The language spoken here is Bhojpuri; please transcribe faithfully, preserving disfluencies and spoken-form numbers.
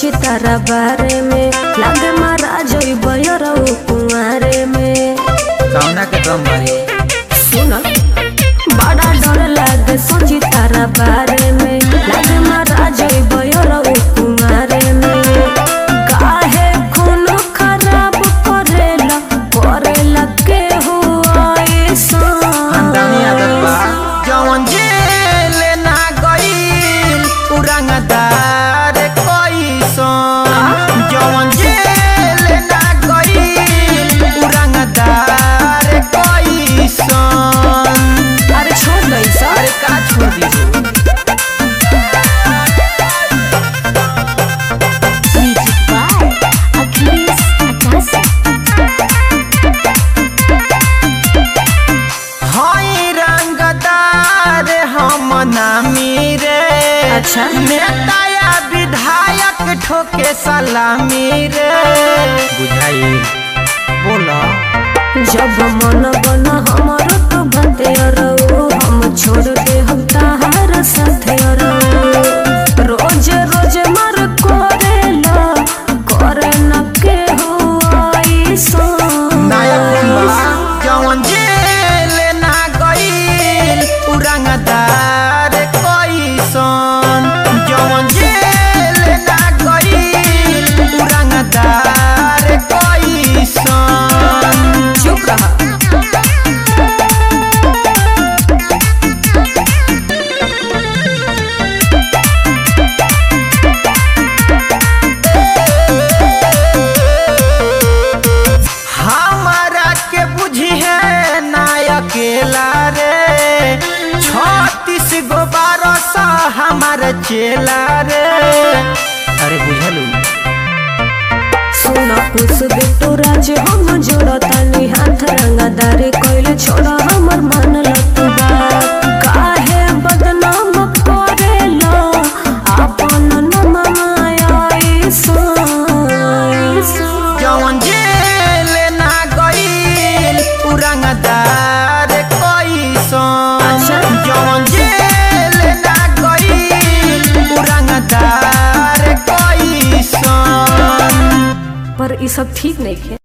सोची तारा बारे में लागे मारा जोई बयरो कुंवारे में कौना के कम भाई सुना बड़ा डर लागे सोची तारा बारे में लागे मारा जोई बयरो कुंवारे में काहे खून खराब करेला करेला के हुआ ऐसा अंदानी आदत बा जवन जेल ना गईल उरंगदार कोइसन जवन जेल ना गईल उरंगदार कोइसन। अरे छोड़ दे सा अरे का छोड़ दी नामी रे अच्छा नेता या विधायक ठोके सलामी रे बुझाई बोला जब मन बना हमारो तो भते रहो हम छोड़ दे हम ताहार साथे रहो रोज रोज मर करेला करे न के हुआ ऐसा नायक जवन जेल ना गईल उरंगदार कोइसन जवन जेल ना गईल उरंगदार कोइसन। चुप रहा हमारा के बुझी है ना अकेला रे छत्तीस गो बारह सौ हमारा चेला रे अरे बुझलू सुना कुछ बेटो राज हम जोड़ता नहीं हाथ रंगादारी कोइले छोड़ा हमर मान लतू बात काहे बदनाम करेला अपन न माया ऐसा जवन जेल ना गईल उरंगदार कोइसन जवन जेल ना गईल उरंगदार कोइसन। पर ये सब ठीक नहीं है।